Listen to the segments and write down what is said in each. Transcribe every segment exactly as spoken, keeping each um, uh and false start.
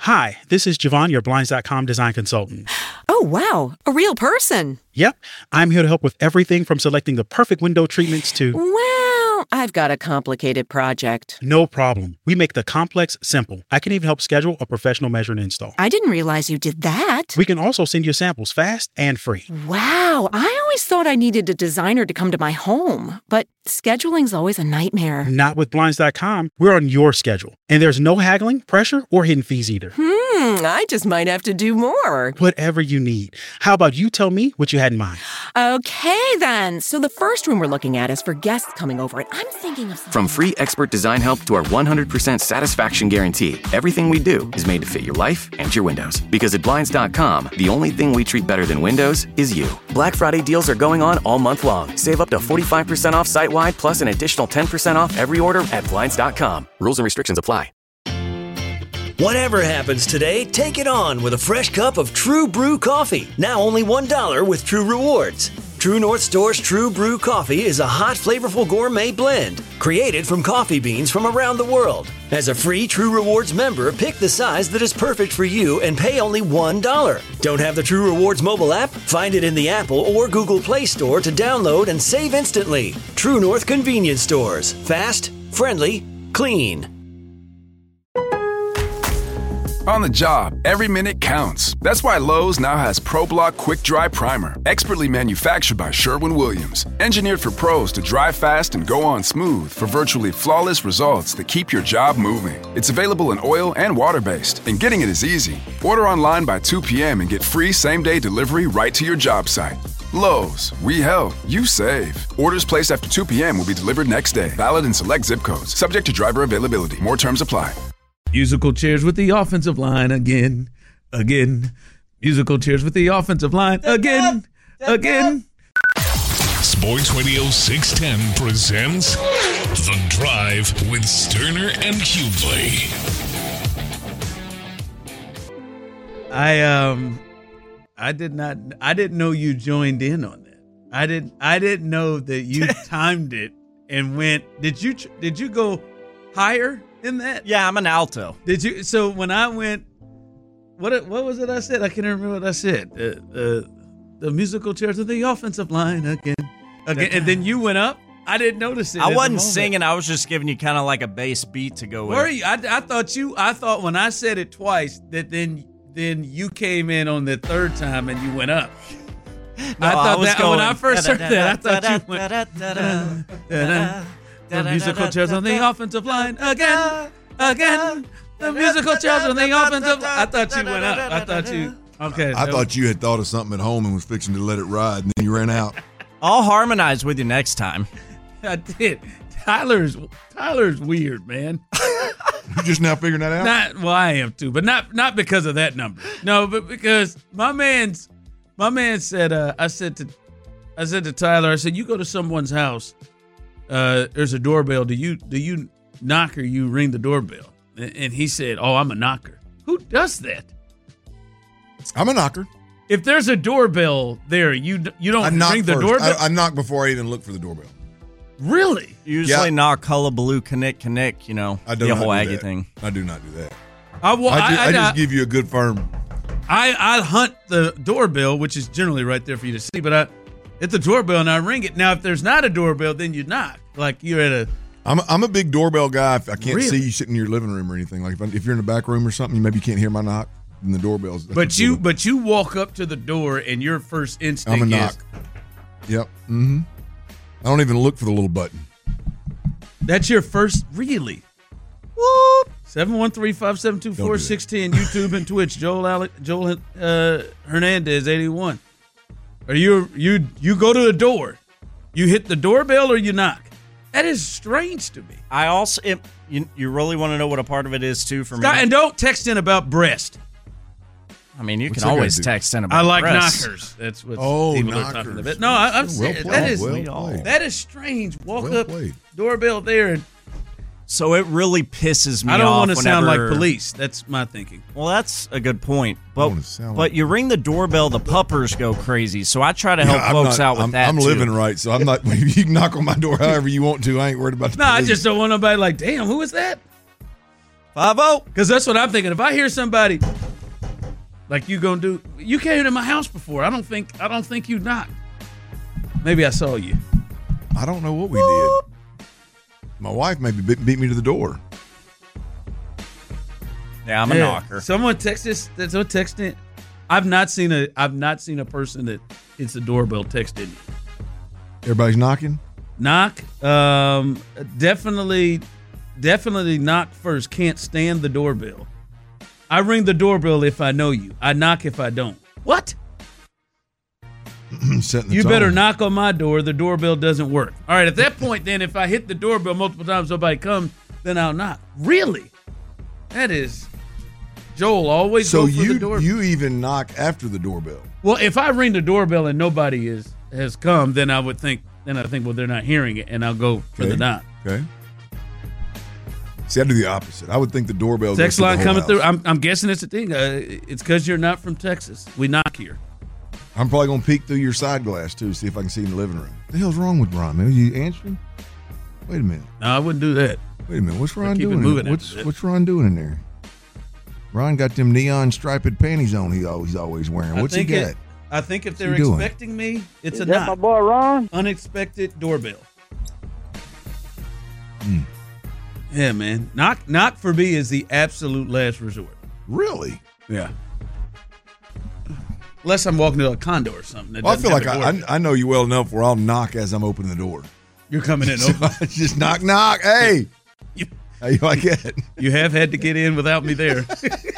Hi, this is Javon, your Blinds dot com design consultant. Oh, wow. A real person. Yep. I'm here to help with everything from selecting the perfect window treatments to... Well, I've got a complicated project. No problem. We make the complex simple. I can even help schedule a professional measure and install. I didn't realize you did that. We can also send you samples fast and free. Wow. I always thought I needed a designer to come to my home, but scheduling's always a nightmare. Not with Blinds dot com. We're on your schedule. And there's no haggling, pressure, or hidden fees either. Hmm, I just might have to do more. Whatever you need. How about you tell me what you had in mind? Okay, then. So the first room we're looking at is for guests coming over, and I'm thinking of something... From free expert design help to our one hundred percent satisfaction guarantee, everything we do is made to fit your life and your windows. Because at Blinds dot com, the only thing we treat better than windows is you. Black Friday deals are going on all month long. Save up to forty-five percent off site-wide, plus an additional ten percent off every order at Blinds dot com. Rules and restrictions apply. Whatever happens today, take it on with a fresh cup of True Brew coffee. Now only one dollar with True Rewards. True North Store's True Brew coffee is a hot, flavorful gourmet blend created from coffee beans from around the world. As a free True Rewards member, pick the size that is perfect for you and pay only one dollar. Don't have the True Rewards mobile app? Find it in the Apple or Google Play Store to download and save instantly. True North Convenience Stores. Fast, friendly, clean. On the job, every minute counts. That's why Lowe's now has ProBlock Quick Dry Primer, expertly manufactured by Sherwin-Williams. Engineered for pros to dry fast and go on smooth for virtually flawless results that keep your job moving. It's available in oil and water-based, and getting it is easy. Order online by two p.m. and get free same-day delivery right to your job site. Lowe's, we help, you save. Orders placed after two p.m. will be delivered next day. Valid in select zip codes. Subject to driver availability. More terms apply. Musical chairs with the offensive line again, again. Musical chairs with the offensive line again, again. Sports Radio six ten presents The Drive with Sterner and Hughley. I um, I did not. I didn't know you joined in on that. I didn't. I didn't know that you timed it and went. Did you? Did you go higher in that? Yeah, I'm an alto. Did you? So when I went, what what was it I said? I can't remember what I said. Uh, uh, the musical chairs of the offensive line again, again, and then you went up. I didn't notice it. I wasn't singing. I was just giving you kind of like a bass beat to go with. Were you? I, I thought you. I thought when I said it twice that then then you came in on the third time and you went up. No, I thought I was that going, when I first heard that, I thought you went. The musical chairs on the offensive line again, again. The musical chairs on the offensive line. I thought you went up. I thought you. Okay. I thought you had thought of something at home and was fixing to let it ride, and then you ran out. I'll harmonize with you next time. I did. Tyler's Tyler's weird, man. You just now figuring that out? Not well, I am too, but not not because of that number. No, but because my man's my man said. Uh, I said to I said to Tyler. I said, you go to someone's house. Uh, there's a doorbell. Do you do you knock or you ring the doorbell? And he said, "Oh, I'm a knocker." Who does that? I'm a knocker. If there's a doorbell there, you you don't ring the first. doorbell. I, I knock before I even look for the doorbell. Really? Usually yeah. knock, hullabaloo, connect, connect. You know, I do the not whole do Aggie that. thing. I do not do that. I, well, I, ju- I, I, I just I, give you a good firm. I I hunt the doorbell, which is generally right there for you to see. But I hit the doorbell and I ring it. Now, if there's not a doorbell, then you knock. Like you're at a. I'm a, I'm a big doorbell guy. If I can't Really? see you sitting in your living room or anything. Like if, I, if you're in the back room or something, maybe you can't hear my knock. Then the doorbell's. But you but you walk up to the door and your first instinct I'm a is. knock. Yep. Mm-hmm. I don't even look for the little button. That's your first, really? Whoop! seven one three, five seven two, four six one zero, YouTube and Twitch. Joel Ale- Joel uh, Hernandez, eighty-one. Are you you you go to the door? You hit the doorbell or you knock? That is strange to me. I also, it, you, you really want to know what a part of it is too for Scott, me? and don't text in about breast. I mean, you What's can that always gonna do? text in about I like breasts. knockers. That's what Oh, people knockers. are talking about. No, I, I'm Well saying played, that is well played. that is strange. Walk Well up, played. doorbell there, and So it really pisses me off. I don't want to whenever, sound like police. That's my thinking. Well, that's a good point. But wanna sound but like- you ring the doorbell, the puppers go crazy. So I try to Yeah, help I'm folks not- out with I'm, that. I'm too. living right, so I'm not. You can knock on my door however you want to. I ain't worried about the No, I police. just don't want nobody like, damn, who is that? five oh. Because that's what I'm thinking. If I hear somebody like you gonna do, you came to my house before. I don't think I don't think you knocked. Maybe I saw you. I don't know what we did. My wife maybe beat, beat me to the door. Yeah, I'm a Yeah. knocker. Someone texted. Someone texted. I've not seen a. I've not seen a person that hits the doorbell texted. Everybody's knocking. Knock. Um. Definitely. Definitely knock first. Can't stand the doorbell. I ring the doorbell if I know you. I knock if I don't. What? Setting the You tone. better knock on my door. The doorbell doesn't work. All right. At that point, then, if I hit the doorbell multiple times, nobody comes, then I'll knock. Really? That is. Joel, always So go for you the doorbell. you even knock after the doorbell. Well, if I ring the doorbell and nobody is has come, then I would think. Then I think, well, they're not hearing it, and I'll go for Okay. the knock. Okay. See, I do the opposite. I would think the doorbell. Text goes to the line whole coming house. through. I'm, I'm guessing it's a thing. Uh, it's because you're not from Texas. We knock here. I'm probably gonna peek through your side glass too, see if I can see in the living room. What the hell's wrong with Ron, man? Are you answering? Wait a minute. No, I wouldn't do that. Wait a minute. What's Ron keep it doing? moving What's after that. What's Ron doing in there? Ron got them neon striped panties on. He always always wearing. I What's he think got? it- I think if What's they're he doing? expecting me, it's Is a that knock. my boy Ron? Unexpected doorbell. Hmm. Yeah, man. Knock knock for me is the absolute last resort. Really? Yeah. Unless I'm walking to a condo or something. that Well, I doesn't feel like have a I, doorbell. I I know you well enough where I'll knock as I'm opening the door. You're coming in So open. I just knock, knock. Hey, You- how you like that? You have had to get in without me there.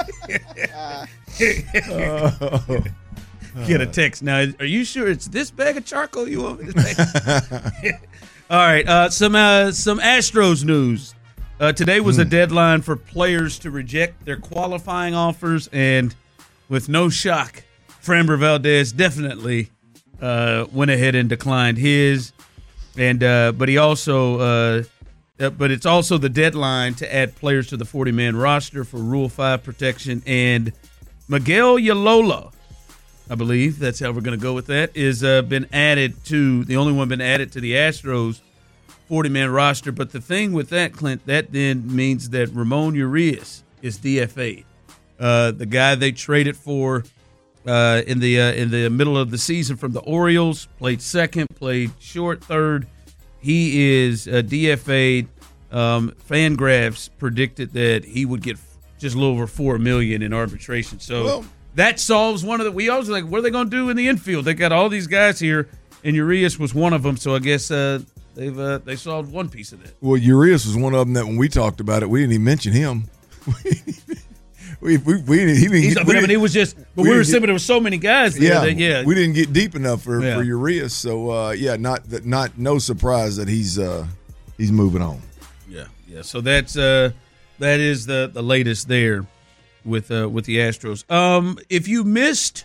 Oh. Get a text now. Are you sure it's this bag of charcoal you want me to take? All right. Uh, some uh, some Astros news. Uh, today was a deadline for players to reject their qualifying offers, and with no shock, Framber Valdez definitely uh, went ahead and declined his. And uh, but he also, uh, uh, but it's also the deadline to add players to the forty-man roster for Rule Five protection. And Miguel Yalola, I believe that's how we're going to go with that, is uh, been added to the only one been added to the Astros forty-man roster. But the thing with that, Clint, that then means that Ramon Urias is D F A'd. Uh, the guy they traded for uh, in the uh, in the middle of the season from the Orioles, played second, played short, third. He is uh, D F A'd. Um, Fangraphs predicted that he would get just a little over four million in arbitration. So Well- that solves one of the. We always like, what are they going to do in the infield? They got all these guys here, and Urias was one of them. So I guess uh, they've uh, they solved one piece of that. Well, Urias was one of them that when we talked about it, we didn't even mention him. we, we, we didn't, he didn't He's, get, I we mean, didn't- he was just, but we we, were didn't saying get- there were so many guys there. yeah, that, yeah. we didn't get deep enough for, Yeah. for Urias. So uh, yeah, not that not no surprise that he's uh, he's moving on. Yeah, yeah. So that's uh, that is the the latest there with uh, with the Astros. Um, if you missed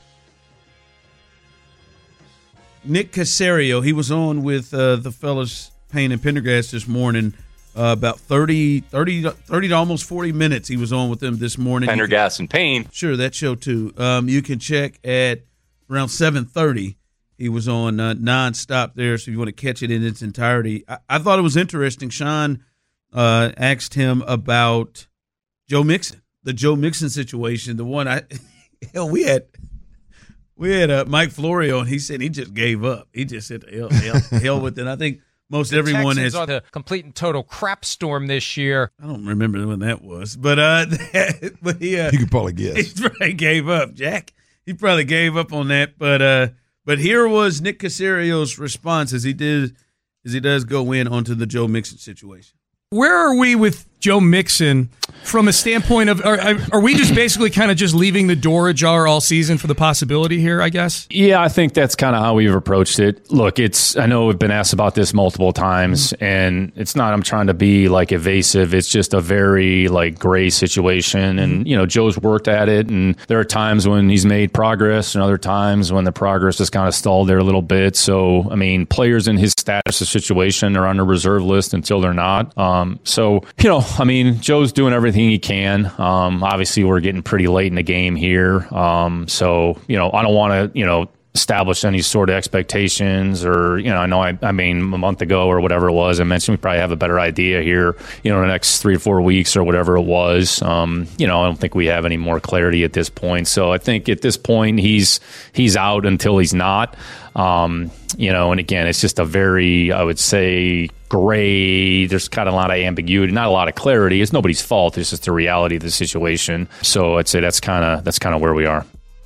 Nick Caserio, he was on with uh, the fellas Payne and Pendergast this morning. Uh, about thirty, thirty, thirty to almost forty minutes he was on with them this morning. You can- Pendergast and Payne. Sure, that show too. Um, you can check at around seven thirty. He was on uh, nonstop there, so if you want to catch it in its entirety. I, I thought it was interesting. Sean uh, asked him about Joe Mixon, the Joe Mixon situation. The one I hell we had we had uh, Mike Florio, and he said he just gave up. He just said hell, hell, hell with it. I think most The everyone Texans has. are the complete and total crap storm this year. I don't remember when that was, but uh, but he uh, You could probably guess. he probably gave up, Jack. He probably gave up on that, but uh, but here was Nick Caserio's response as he did as he does go in onto the Joe Mixon situation. Where are we with Joe Mixon from a standpoint of, are, are we just basically kind of just leaving the door ajar all season for the possibility here, I guess? Yeah, I think that's kind of how we've approached it. Look, it's, I know we've been asked about this multiple times, and it's not, I'm trying to be like evasive. It's just a very like gray situation. And, you know, Joe's worked at it, and there are times when he's made progress and other times when the progress is kind of stalled there a little bit. So, I mean, players in his status of situation are on the reserve list until they're not. Um, so, you know, I mean, Joe's doing everything he can. Um, obviously, we're getting pretty late in the game here. Um, so, you know, I don't want to, you know, established any sort of expectations or, you know, I know, I, I mean, a month ago or whatever it was, I mentioned we probably have a better idea here, you know, in the next three or four weeks or whatever it was. Um, you know, I don't think we have any more clarity at this point. So I think at this point, he's he's out until he's not. Um, you know, and again, it's just a very, I would say, gray. There's kind of a lot of ambiguity, not a lot of clarity. It's nobody's fault. It's just the reality of the situation. So I'd say that's kind of that's kind of where we are.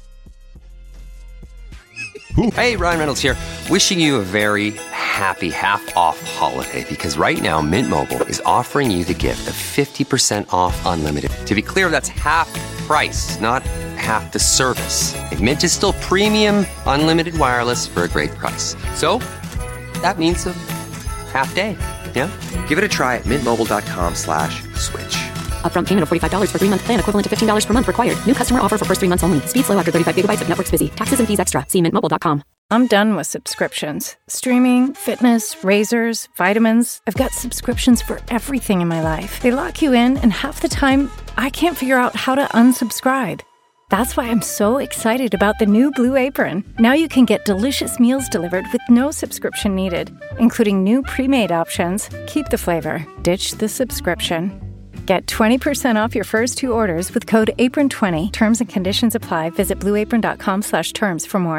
Hey, Ryan Reynolds here. Wishing you a very happy half-off holiday because right now Mint Mobile is offering you the gift of fifty percent off unlimited. To be clear, that's half price, not half the service. And Mint is still premium unlimited wireless for a great price. So that means a half day. Yeah? Give it a try at mintmobile.com slash switch. Upfront payment of forty-five dollars for three-month plan equivalent to fifteen dollars per month required. New customer offer for first three months only. Speed slow after thirty-five gigabytes if network's busy. Taxes and fees extra. See mint mobile dot com. I'm done with subscriptions. Streaming, fitness, razors, vitamins. I've got subscriptions for everything in my life. They lock you in, and half the time, I can't figure out how to unsubscribe. That's why I'm so excited about the new Blue Apron. Now you can get delicious meals delivered with no subscription needed, including new pre-made options. Keep the flavor. Ditch the subscription. Get twenty percent off your first two orders with code apron twenty. Terms and conditions apply. Visit blueapron.com slash terms for more.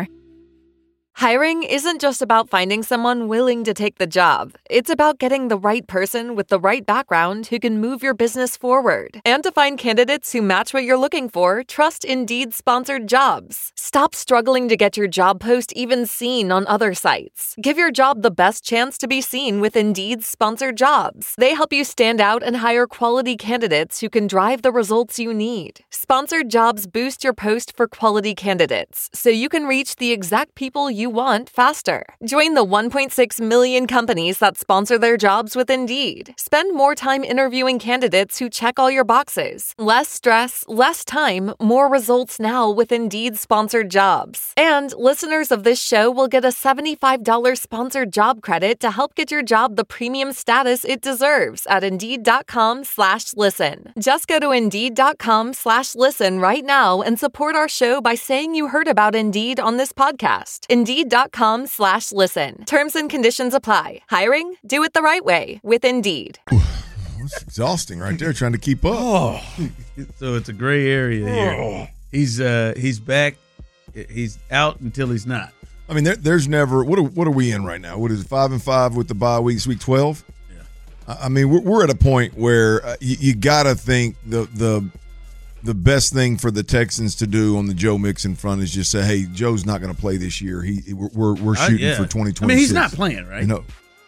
Hiring isn't just about finding someone willing to take the job. It's about getting the right person with the right background who can move your business forward. And to find candidates who match what you're looking for, trust Indeed-sponsored jobs. Stop struggling to get your job post even seen on other sites. Give your job the best chance to be seen with Indeed-sponsored jobs. They help you stand out and hire quality candidates who can drive the results you need. Sponsored jobs boost your post for quality candidates, so you can reach the exact people you want faster. Join the one point six million companies that sponsor their jobs with Indeed. Spend more time interviewing candidates who check all your boxes. Less stress, less time, more results now with Indeed-sponsored jobs. And listeners of this show will get a seventy-five dollars sponsored job credit to help get your job the premium status it deserves at Indeed.com slash listen. Just go to Indeed.com slash listen right now and support our show by saying you heard about Indeed on this podcast. Indeed.com slash listen. Terms and conditions apply. Hiring? Do it the right way with Indeed. It's exhausting right there trying to keep up. Oh, so it's a gray area here. Oh. He's uh he's back. He's out until he's not. I mean, there, there's never what are, what are we in right now? What is it, five and five with the bye weeks, week twelve? Yeah. I mean, we're, we're at a point where uh, you, you got to think the the the best thing for the Texans to do on the Joe Mixon front is just say, hey, Joe's not going to play this year. He we're we're shooting uh, yeah. for twenty twenty-six. I mean, he's not playing, right? You know,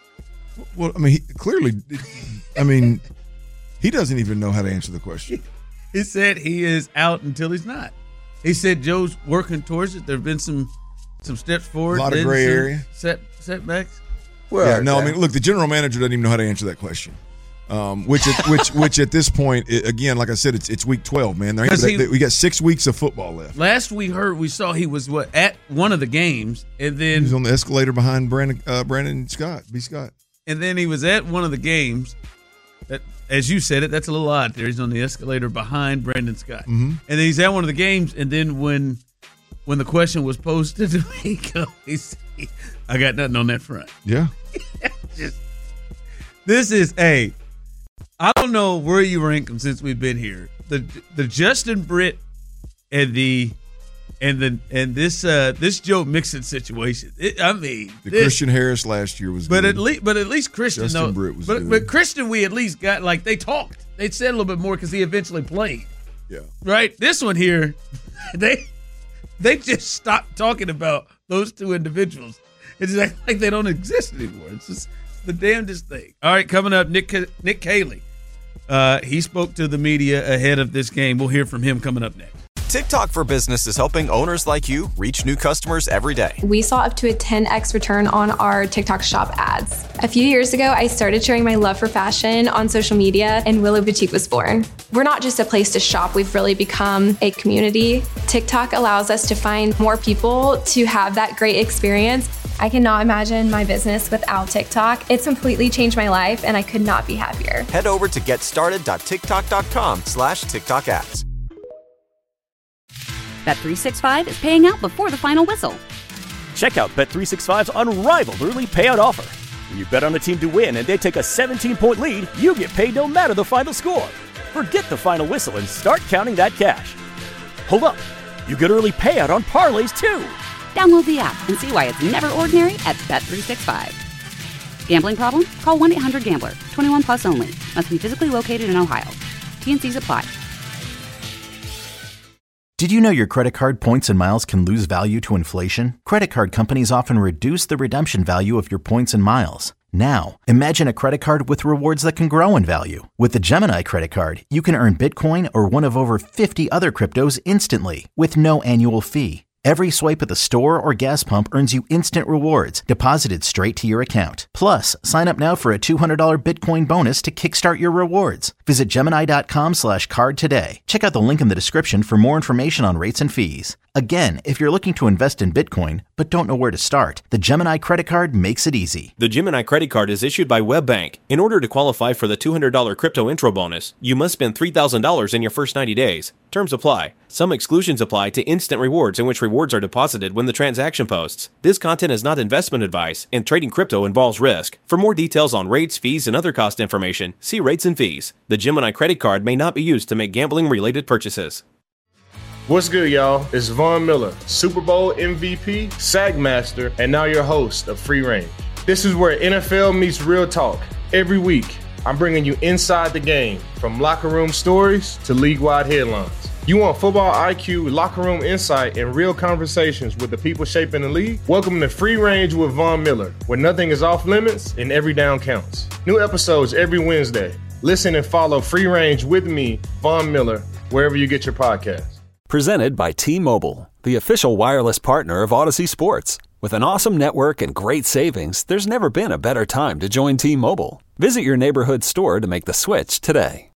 well, I mean, he, clearly, I mean, he doesn't even know how to answer the question. He said he is out until he's not. He said Joe's working towards it. There have been some some steps forward. A lot of gray area. Set, setbacks. Well, yeah, no, I mean, look, the general manager doesn't even know how to answer that question. Um, which, at, which, which at this point, it, again, like I said, it's it's week twelve, man. There ain't, he, they, we got six weeks of football left. Last we heard, we saw he was what at one of the games, and then he was on the escalator behind Brandon uh, Brandon Scott, B. Scott, and then he was at one of the games. That, as you said it, that's a little odd. There, he's on the escalator behind Brandon Scott, mm-hmm. and then he's at one of the games. And then when when the question was posted to me, he's, he, I got nothing on that front. Yeah, Just, this is a. I don't know where you rank them since we've been here. The the Justin Britt and the and the and this uh, this Joe Mixon situation. It, I mean, the this, Christian Harris last year was, but good. at least but at least Christian Justin though, Britt was but good. but Christian we at least got like they talked. They said a little bit more because he eventually played. Yeah. Right. This one here, they they just stopped talking about those two individuals. It's like, like they don't exist anymore. It's just it's the damnedest thing. All right, coming up, Nick Nick Caley. Uh, he spoke to the media ahead of this game. We'll hear from him coming up next. TikTok for Business is helping owners like you reach new customers every day. We saw up to a ten x return on our TikTok shop ads. A few years ago, I started sharing my love for fashion on social media, and Willow Boutique was born. We're not just a place to shop, we've really become a community. TikTok allows us to find more people to have that great experience. I cannot imagine my business without TikTok. It's completely changed my life, and I could not be happier. Head over to getstarted.tiktok.com slash TikTok ads. Bet three sixty-five is paying out before the final whistle. Check out Bet three sixty-five's unrivaled early payout offer. When you bet on a team to win and they take a seventeen-point lead, you get paid no matter the final score. Forget the final whistle and start counting that cash. Hold up. You get early payout on parlays, too. Download the app and see why it's never ordinary at Bet three sixty-five. Gambling problem? Call one eight hundred gambler. twenty-one plus only. Must be physically located in Ohio. T and C's apply. Did you know your credit card points and miles can lose value to inflation? Credit card companies often reduce the redemption value of your points and miles. Now, imagine a credit card with rewards that can grow in value. With the Gemini credit card, you can earn Bitcoin or one of over fifty other cryptos instantly with no annual fee. Every swipe at the store or gas pump earns you instant rewards deposited straight to your account. Plus, sign up now for a two hundred dollars Bitcoin bonus to kickstart your rewards. Visit Gemini.com slash card today. Check out the link in the description for more information on rates and fees. Again, if you're looking to invest in Bitcoin but don't know where to start, the Gemini credit card makes it easy. The Gemini credit card is issued by WebBank. In order to qualify for the two hundred dollars crypto intro bonus, you must spend three thousand dollars in your first ninety days. Terms apply. Some exclusions apply to instant rewards in which rewards are deposited when the transaction posts. This content is not investment advice, and trading crypto involves risk. For more details on rates, fees, and other cost information, see rates and fees. The Gemini credit card may not be used to make gambling-related purchases. What's good, y'all? It's Von Miller, Super Bowl M V P, Sack Master, and now your host of Free Range. This is where N F L meets real talk. Every week, I'm bringing you inside the game, from locker room stories to league-wide headlines. You want football I Q, locker room insight, and real conversations with the people shaping the league? Welcome to Free Range with Von Miller, where nothing is off limits and every down counts. New episodes every Wednesday. Listen and follow Free Range with me, Von Miller, wherever you get your podcasts. Presented by T-Mobile, the official wireless partner of Odyssey Sports. With an awesome network and great savings, there's never been a better time to join T-Mobile. Visit your neighborhood store to make the switch today.